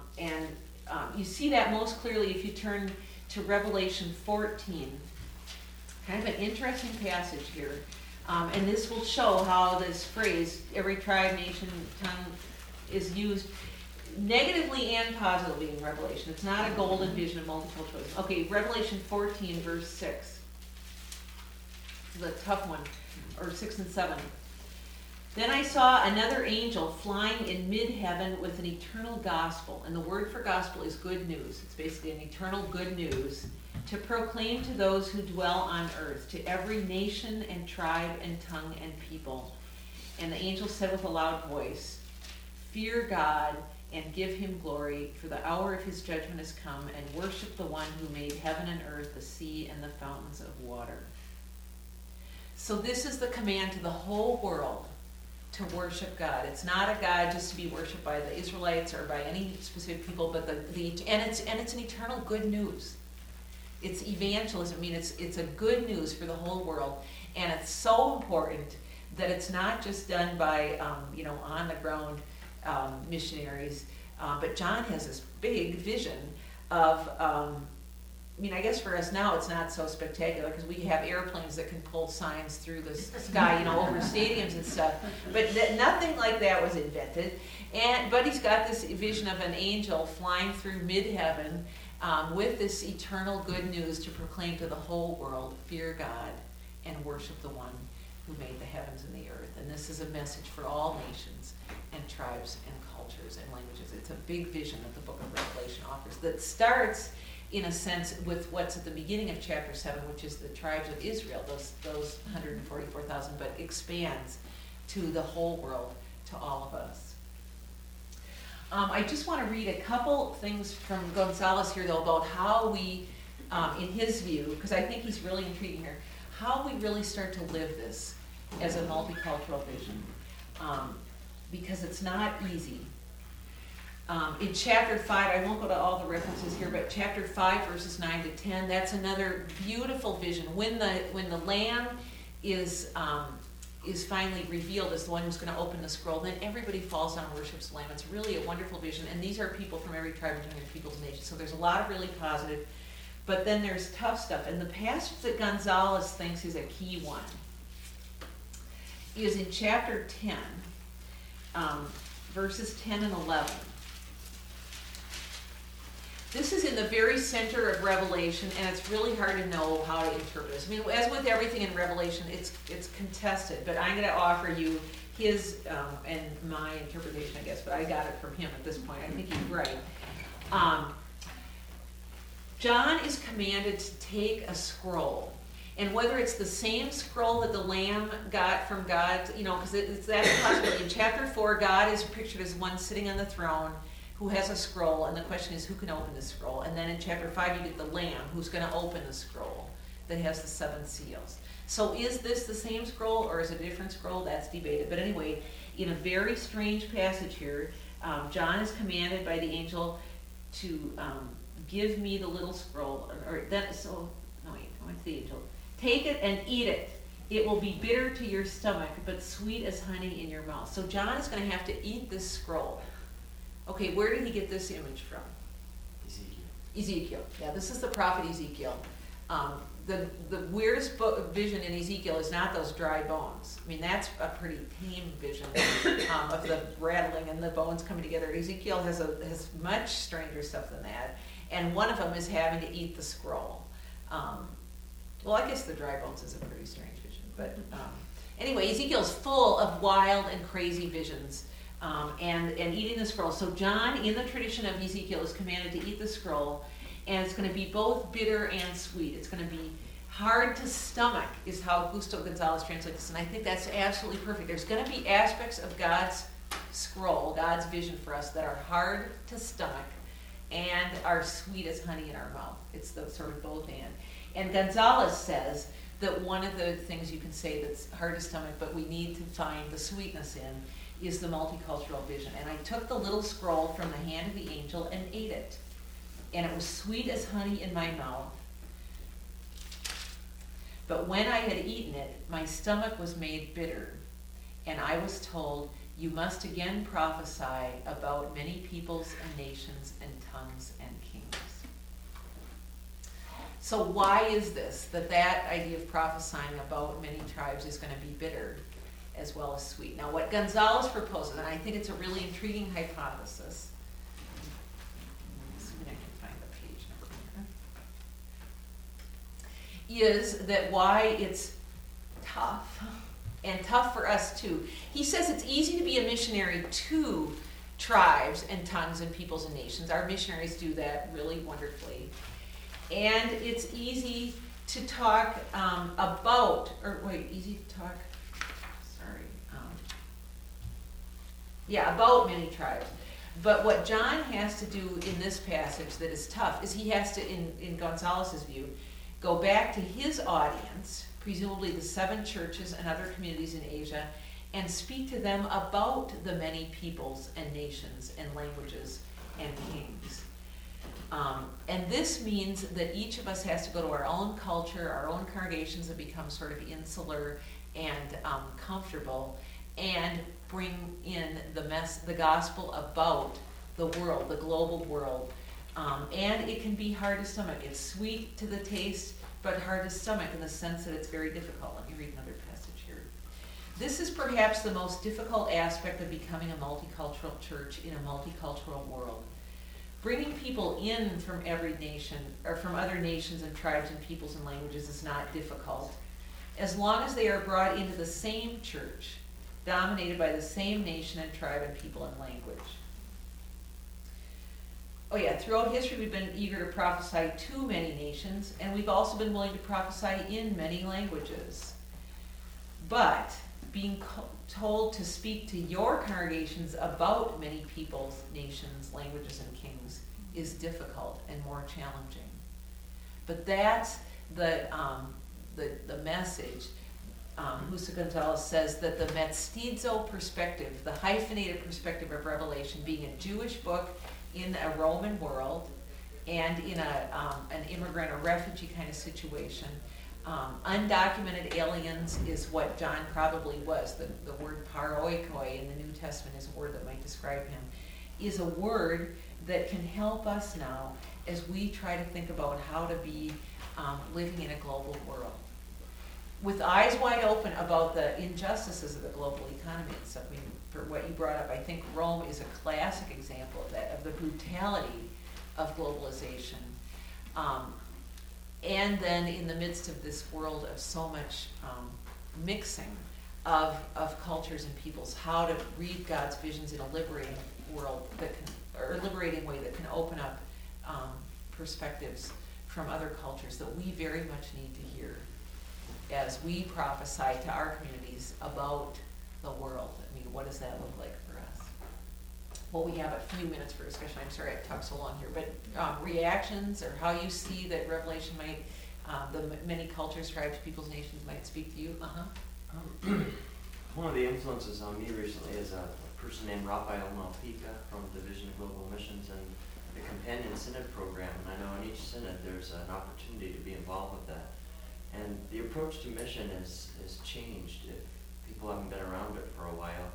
you see that most clearly if you turn to Revelation 14. Kind of an interesting passage here. And this will show how this phrase, every tribe, nation, tongue, is used negatively and positively in Revelation. It's not a golden vision of multiculturalism. Okay, Revelation 14, verse 6. This is a tough one, or 6 and 7. Then I saw another angel flying in mid-heaven with an eternal gospel. And the word for gospel is good news. It's basically an eternal good news to proclaim to those who dwell on earth, to every nation and tribe and tongue and people. And the angel said with a loud voice, "Fear God and give him glory, for the hour of his judgment has come, and worship the one who made heaven and earth, the sea, and the fountains of water." So this is the command to the whole world, to worship God. It's not a God just to be worshipped by the Israelites or by any specific people, but it's an eternal good news. It's evangelism. I mean, it's a good news for the whole world, and it's so important that it's not just done by on the ground missionaries, but John has this big vision of. I guess for us now it's not so spectacular because we have airplanes that can pull signs through the sky, over stadiums and stuff. But nothing like that was invented. But he's got this vision of an angel flying through mid-heaven with this eternal good news to proclaim to the whole world, fear God and worship the one who made the heavens and the earth. And this is a message for all nations and tribes and cultures and languages. It's a big vision that the book of Revelation offers that starts in a sense with what's at the beginning of chapter 7, which is the tribes of Israel, those 144,000, but expands to the whole world, to all of us. I just want to read a couple things from Gonzalez here, though, about how we, in his view, because I think he's really intriguing here, how we really start to live this as a multicultural vision, because it's not easy. In chapter 5, I won't go to all the references here, but chapter 5, verses 9 to 10, that's another beautiful vision. When the Lamb is finally revealed as the one who's going to open the scroll, then everybody falls down and worships the Lamb. It's really a wonderful vision, and these are people from every tribe and tongue and people's nation. So there's a lot of really positive, but then there's tough stuff. And the passage that Gonzalez thinks is a key one is in chapter 10, verses 10 and 11. This is in the very center of Revelation, and it's really hard to know how to interpret this. As with everything in Revelation, it's contested, but I'm going to offer you his and my interpretation, I guess, but I got it from him at this point. I think he's right. John is commanded to take a scroll, and whether it's the same scroll that the Lamb got from God, because it's that possibility. In chapter 4, God is pictured as one sitting on the throne, who has a scroll, and the question is who can open the scroll. And then in chapter 5 you get the Lamb who's going to open the scroll that has the 7 seals. So is this the same scroll or is it a different scroll? That's debated. But anyway, in a very strange passage here, John is commanded by the angel to give me the little scroll. I went to the angel. Take it and eat it. It will be bitter to your stomach, but sweet as honey in your mouth. So John is going to have to eat this scroll. Okay, where did he get this image from? Ezekiel. Ezekiel. Yeah, this is the prophet Ezekiel. The weirdest vision in Ezekiel is not those dry bones. I mean, that's a pretty tame vision of the rattling and the bones coming together. Ezekiel has much stranger stuff than that. And one of them is having to eat the scroll. Well, I guess the dry bones is a pretty strange vision. But anyway, Ezekiel's full of wild and crazy visions and eating the scroll. So John, in the tradition of Ezekiel, is commanded to eat the scroll. And it's going to be both bitter and sweet. It's going to be hard to stomach, is how Augusto Gonzalez translates this. And I think that's absolutely perfect. There's going to be aspects of God's scroll, God's vision for us, that are hard to stomach and are sweet as honey in our mouth. It's the sort of both and. And Gonzalez says that one of the things you can say that's hard to stomach, but we need to find the sweetness in, is the multicultural vision. And I took the little scroll from the hand of the angel and ate it. And it was sweet as honey in my mouth. But when I had eaten it, my stomach was made bitter, and I was told, you must again prophesy about many peoples and nations and tongues and kings. So why is this, that idea of prophesying about many tribes is going to be bitter as well as sweet? Now what Gonzalez proposes, and I think it's a really intriguing hypothesis, is that why it's tough, and tough for us too. He says it's easy to be a missionary to tribes and tongues and peoples and nations. Our missionaries do that really wonderfully. And it's easy to talk about many tribes. But what John has to do in this passage that is tough is he has to, in Gonzalez's view, go back to his audience, presumably the 7 churches and other communities in Asia, and speak to them about the many peoples and nations and languages and kings. And this means that each of us has to go to our own culture, our own congregations, and become sort of insular and comfortable, and bring in the gospel about the world, the global world. And it can be hard to stomach. It's sweet to the taste, but hard to stomach in the sense that it's very difficult. Let me read another passage here. This is perhaps the most difficult aspect of becoming a multicultural church in a multicultural world. Bringing people in from every nation, or from other nations and tribes and peoples and languages, is not difficult, as long as they are brought into the same church, dominated by the same nation and tribe and people and language. Oh yeah, throughout history we've been eager to prophesy to many nations, and we've also been willing to prophesy in many languages. But being told to speak to your congregations about many peoples, nations, languages, and kings is difficult and more challenging. But that's the message. Augusto Gonzalez says that the mestizo perspective, the hyphenated perspective of Revelation, being a Jewish book in a Roman world and in an immigrant or refugee kind of situation, undocumented aliens is what John probably was. The word paroikoi in the New Testament is a word that might describe him, is a word that can help us now as we try to think about how to be living in a global world. With eyes wide open about the injustices of the global economy and stuff. I mean, for what you brought up, I think Rome is a classic example of that, of the brutality of globalization. And then in the midst of this world of so much mixing of cultures and peoples, how to read God's visions in a liberating world or liberating way that can open up perspectives from other cultures that we very much need to hear as we prophesy to our communities about the world. I mean, what does that look like for us? Well, we have a few minutes for discussion. I'm sorry I talked so long here, but reactions or how you see that Revelation might, the many cultures, tribes, peoples, nations might speak to you? One of the influences on me recently is a person named Rafael Malpica from the Division of Global Missions and the Companion Synod program. And I know in each synod there's an opportunity to be involved with that. And the approach to mission has changed. If people haven't been around it for a while,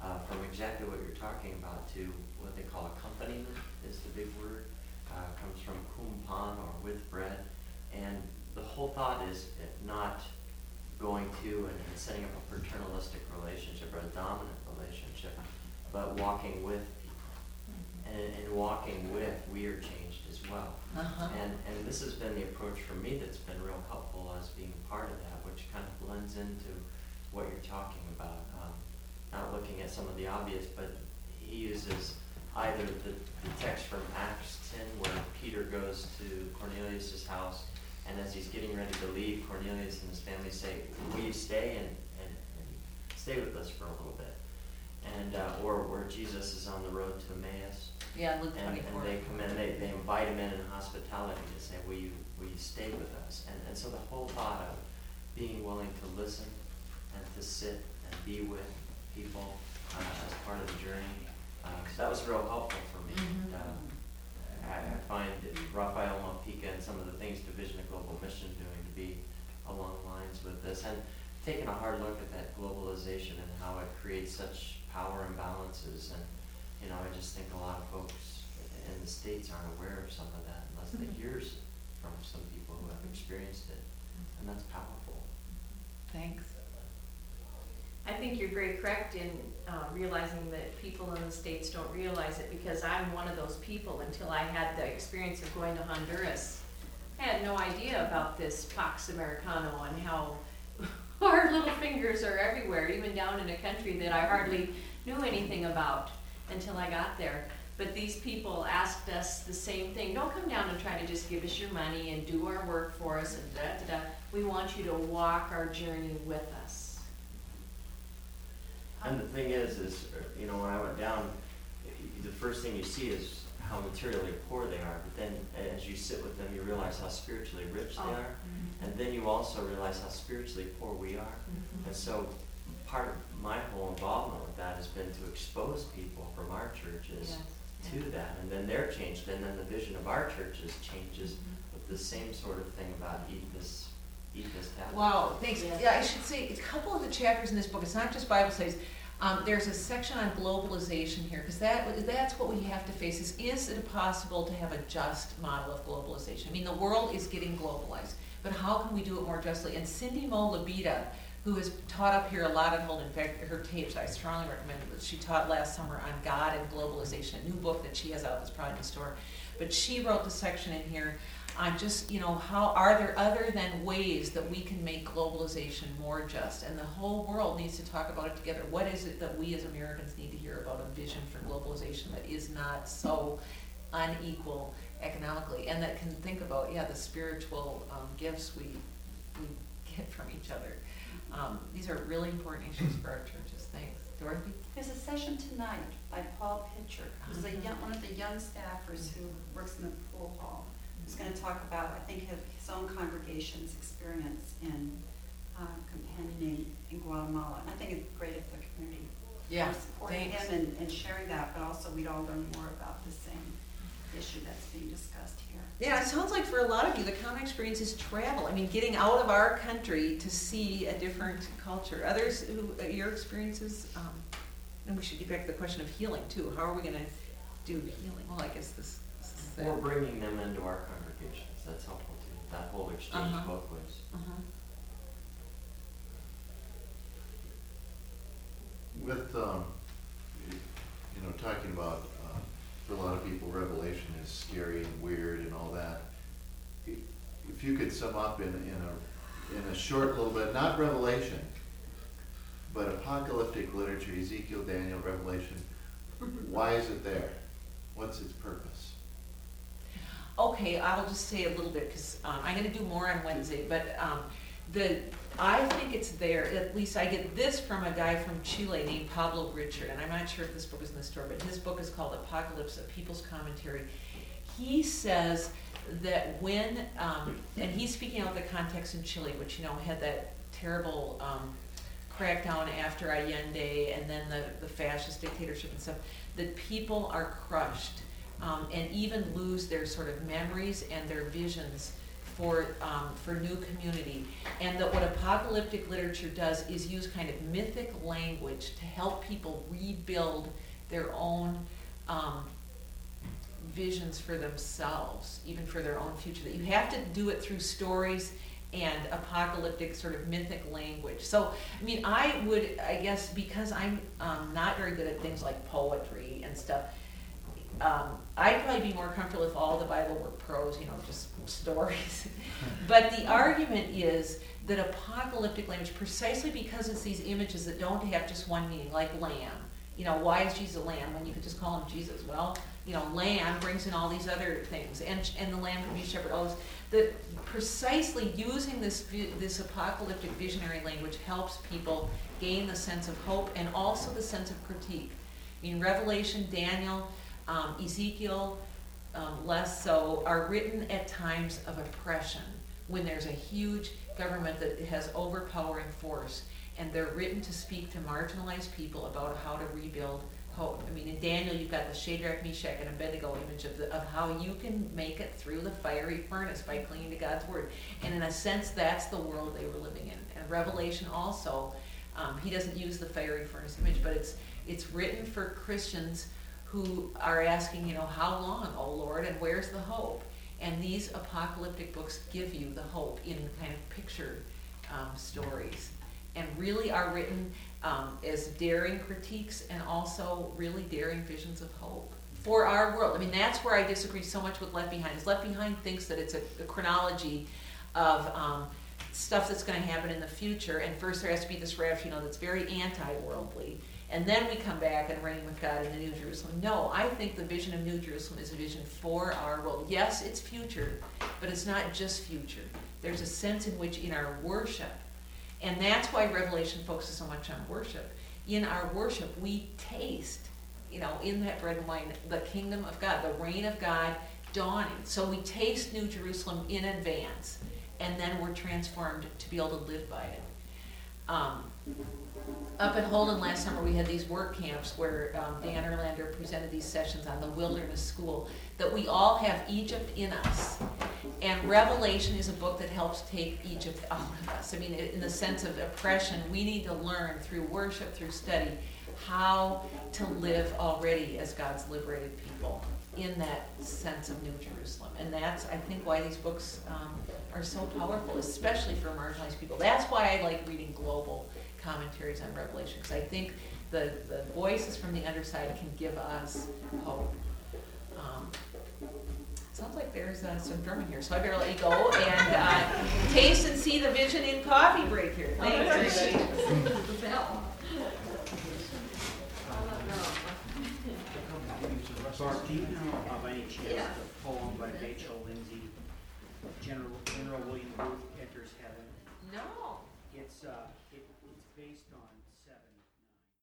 from exactly what you're talking about to what they call accompaniment is the big word. Comes from kumpan, or with bread. And the whole thought is not going to and setting up a paternalistic relationship or a dominant relationship, but walking with people. And walking with, we are changed as well. Uh-huh. And this has been the approach for me that's been real helpful as being part of that, which kind of blends into what you're talking about. Not looking at some of the obvious, but he uses either the text from Acts 10 where Peter goes to Cornelius' house, and as he's getting ready to leave, Cornelius and his family say, will you stay and stay with us for a little bit? And or where Jesus is on the road to Emmaus. Yeah, Luke And 24. they come in, they invite him in hospitality to say, will you stay with us? And so the whole thought of being willing to listen and to sit and be with people as part of the journey, so that was real helpful for me. I find Raphael Malpica and some of the things Division of Global Mission doing to be along lines with this, and taking a hard look at that globalization and how it creates such power imbalances. And I just think a lot of folks in the States aren't aware of some of that unless they hear from some people who have experienced it, and that's powerful. Thanks. I think you're very correct in realizing that people in the States don't realize it, because I'm one of those people. Until I had the experience of going to Honduras, I had no idea about this Pax Americano and how our little fingers are everywhere, even down in a country that I hardly knew anything about until I got there. But these people asked us the same thing. Don't come down and try to just give us your money and do our work for us and da-da-da. We want you to walk our journey with us. And the thing is when I went down, the first thing you see is how materially poor they are, but then as you sit with them, you realize how spiritually rich they are, and then you also realize how spiritually poor we are. And so part of my whole involvement with that has been to expose people from our churches to that, and then they're changed, and then the vision of our churches changes with the same sort of thing about eat this tablet. Wow, thanks. Yeah, I should say, a couple of the chapters in this book, it's not just Bible studies. There's a section on globalization here, because that's what we have to face. Is it possible to have a just model of globalization? I mean, the world is getting globalized, but how can we do it more justly? And Cindy Mo Labita, who has taught up here a lot at Holden, in fact, her tapes, I strongly recommend it. She taught last summer on God and globalization, a new book that she has out that's probably in the store. But she wrote the section in here on just, how are there other than ways that we can make globalization more just? And the whole world needs to talk about it together. What is it that we as Americans need to hear about a vision for globalization that is not so unequal economically, and that can think about, the spiritual gifts we get from each other. These are really important issues for our churches. Thanks. Dorothy? There's a session tonight by Paul Pitcher, who's one of the young staffers who works in the pool hall. He's going to talk about, I think, his own congregation's experience in companioning in Guatemala. And I think it's great if the community Yeah, supporting thanks. him and sharing that, but also we'd all learn more about the same issue that's being discussed here. Yeah, it sounds like for a lot of you, the common experience is travel. I mean, getting out of our country to see a different culture. Others, your experiences, and we should get back to the question of healing too. How are we going to do healing? Well, I guess this is We're bringing them into our congregations. That's helpful too. That whole exchange both ways. With talking about for a lot of people, Revelation is scary and weird and all that. If you could sum up in a short little bit, not Revelation, but apocalyptic literature, Ezekiel, Daniel, Revelation, why is it there? What's its purpose? Okay, I'll just say a little bit because I'm going to do more on Wednesday, but I think it's there. At least I get this from a guy from Chile named Pablo Richard, and I'm not sure if this book is in the store, but his book is called Apocalypse, a People's Commentary. He says that when, and he's speaking out the context in Chile, which had that terrible crackdown after Allende, and then the fascist dictatorship and stuff, that people are crushed and even lose their sort of memories and their visions for new community. And that what apocalyptic literature does is use kind of mythic language to help people rebuild their own visions for themselves, even for their own future. That you have to do it through stories and apocalyptic sort of mythic language. So, I mean, I guess because I'm not very good at things like poetry and stuff, I'd probably be more comfortable if all the Bible were prose, just stories. But the argument is that apocalyptic language, precisely because it's these images that don't have just one meaning, like lamb. Why is Jesus a lamb when you could just call him Jesus? Well, lamb brings in all these other things, and the lamb can be shepherd. All this, that precisely using this apocalyptic visionary language helps people gain the sense of hope and also the sense of critique. I mean, Revelation, Daniel, Ezekiel, less so, are written at times of oppression, when there's a huge government that has overpowering force, and they're written to speak to marginalized people about how to rebuild hope. I mean, in Daniel, you've got the Shadrach, Meshach, and Abednego image of how you can make it through the fiery furnace by clinging to God's word. And in a sense, that's the world they were living in. And Revelation also, he doesn't use the fiery furnace image, but it's written for Christians who are asking, how long, oh Lord, and where's the hope? And these apocalyptic books give you the hope in kind of picture stories, and really are written as daring critiques and also really daring visions of hope for our world. I mean, that's where I disagree so much with Left Behind. Is Left Behind thinks that it's a chronology of stuff that's going to happen in the future, and first there has to be this rapture, that's very anti-worldly. And then we come back and reign with God in the New Jerusalem. No, I think the vision of New Jerusalem is a vision for our world. Yes, it's future, but it's not just future. There's a sense in which in our worship, and that's why Revelation focuses so much on worship. In our worship, we taste, in that bread and wine, the kingdom of God, the reign of God dawning. So we taste New Jerusalem in advance, and then we're transformed to be able to live by it. Up at Holden last summer, we had these work camps where Dan Erlander presented these sessions on the Wilderness School, that we all have Egypt in us. And Revelation is a book that helps take Egypt out of us. I mean, in the sense of oppression, we need to learn through worship, through study, how to live already as God's liberated people in that sense of New Jerusalem. And that's, I think, why these books are so powerful, especially for marginalized people. That's why I like reading global commentaries on Revelation, because I think the voices from the underside can give us hope. Sounds like there's some drumming here, so I better let you go and taste and see the vision in coffee break here. Thanks, everybody. Barb, do you know of any chance the poem by Rachel Lindsay, General William Booth, Enters Heaven? No. It's based on